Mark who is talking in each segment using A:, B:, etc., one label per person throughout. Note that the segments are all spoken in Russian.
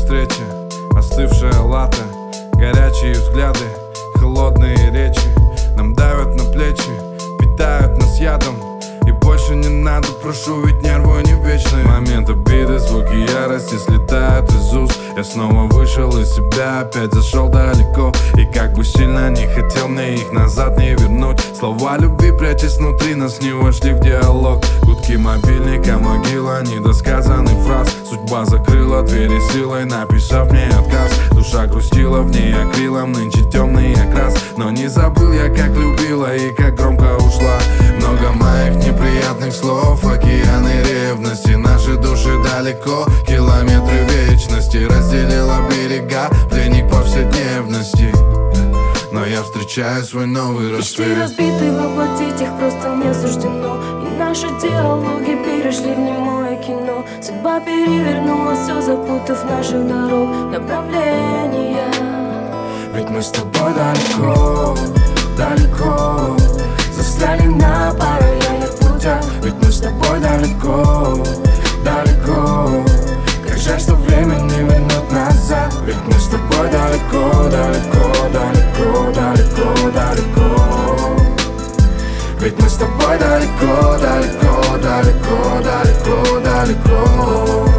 A: встречи, остывшая лата, горячие взгляды, холодные речи нам давят на плечи, питают нас ядом. И больше не надо, прошу, ведь нервы не вечные. Момент обиды, звуки ярости слетают из уст. Я снова вышел из себя, опять зашел далеко. И как бы сильно не хотел, мне их назад не вернуть. Слова любви, прячась внутри, нас не вошли в диалог. Гудки мобильника, могила недосказанных фраз. Судьба закрыла двери силой, написав мне отказ. Душа грустила, в ней акрилом нынче темный окрас. Но не забыл я, как любила и как громко ушла. Много моих неприятных слов, океаны ревности. Наши души далеко, километры вечности. Разделила берега, пленник повседневности. Но я встречаю свой новый рассвет.
B: Мечты разбиты, воплотить их просто не суждено. И наши диалоги перешли в немое кино. Судьба перевернула все, запутав наших дорог направления.
C: Ведь мы с тобой далеко, далеко, застряли на параллельных путях. Ведь мы с тобой далеко, далеко, как жаль, что время не вернет назад. Ведь мы с тобой далеко, далеко, далеко, далеко, далеко. Ведь мы с тобой далеко, далеко, далеко, далеко, далеко.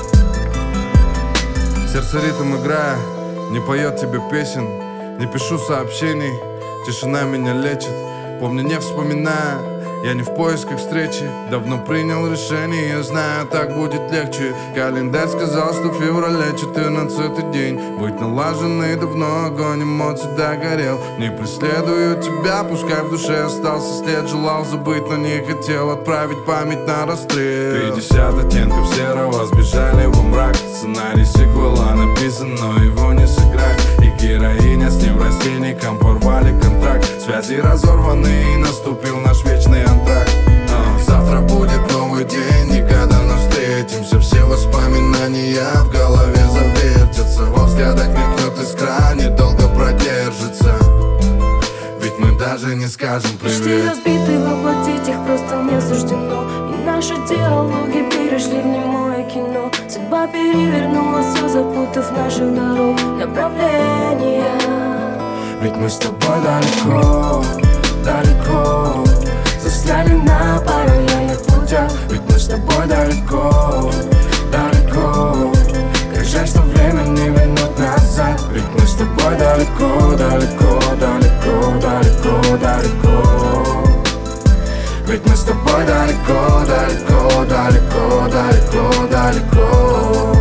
A: Сердце ритм играя, не поет тебе песен, не пишу сообщений, тишина меня лечит. Помню, не вспоминая, я не в поисках встречи. Давно принял решение, я знаю, так будет легче. Календарь сказал, что в феврале 14-й день. Быть налаженный давно, огонь эмоций догорел. Не преследую тебя, пускай в душе остался след. Желал забыть, но не хотел отправить память на расстрел. 50 оттенков серого сбежали во мрак. Сценарий сиквела написан, но его не сыграть. И героиня с неврастенником порвали контракт. Связи разорваны, и наступил наш вечный антракт. Завтра будет новый день, никогда не встретимся. Все воспоминания в голове завертятся. Во взглядах мелькнет искра, недолго продержится. Ведь мы даже не скажем привет.
B: Мечты разбиты, воплотить их просто не суждено. И наши диалоги перешли в немое кино. Судьба перевернула все, запутав наших дорог направления.
C: Ведь мы с тобой далеко, далеко, застряли на параллельных путях. Ведь мы с тобой далеко, далеко, как жаль, что время не вернет назад. Ведь мы с тобой далеко, далеко, далеко, далеко, далеко. Ведь мы с тобой далеко, далеко, далеко, далеко, далеко.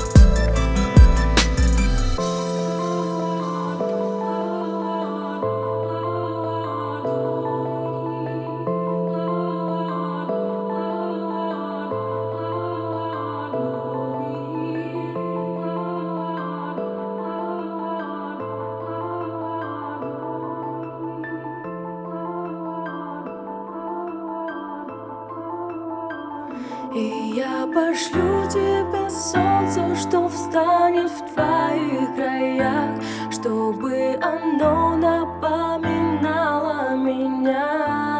B: И я пошлю тебе солнце, что встанет в твоих краях, чтобы оно напоминало меня.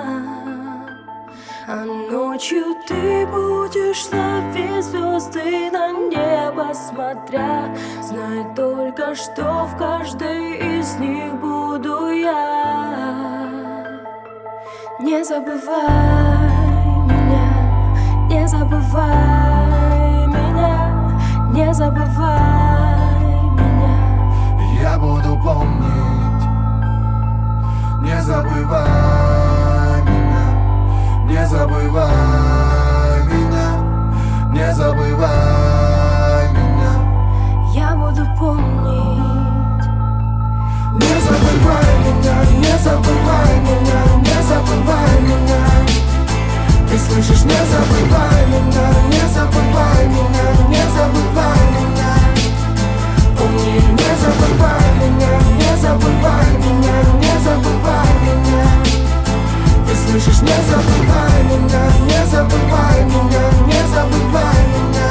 B: А ночью ты будешь ловить звезды на небо смотря. Знай только, что в каждой из них буду я. Не забывай меня, не забывай меня, не забывай меня.
C: Я буду помнить. Не забывай меня, не забывай меня, не забывай меня.
B: Я буду помнить.
C: Не забывай меня, не забывай меня, не забывай меня. Ты слышишь, не забывай меня, не забывай меня, не забывай меня. Помни, не забывай меня, не забывай меня, не забывай меня. Ты слышишь, не забывай меня, не забывай меня, не забывай меня.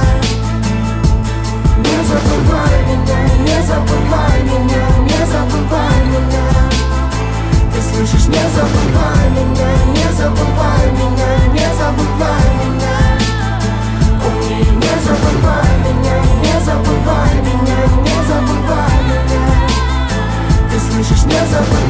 C: Не забывай меня, не забывай меня, не забывай меня. Ты слышишь, не забывай меня, не забывай меня, не забывай меня. Помни, не забывай меня, не забывай меня. слышишь, не забывай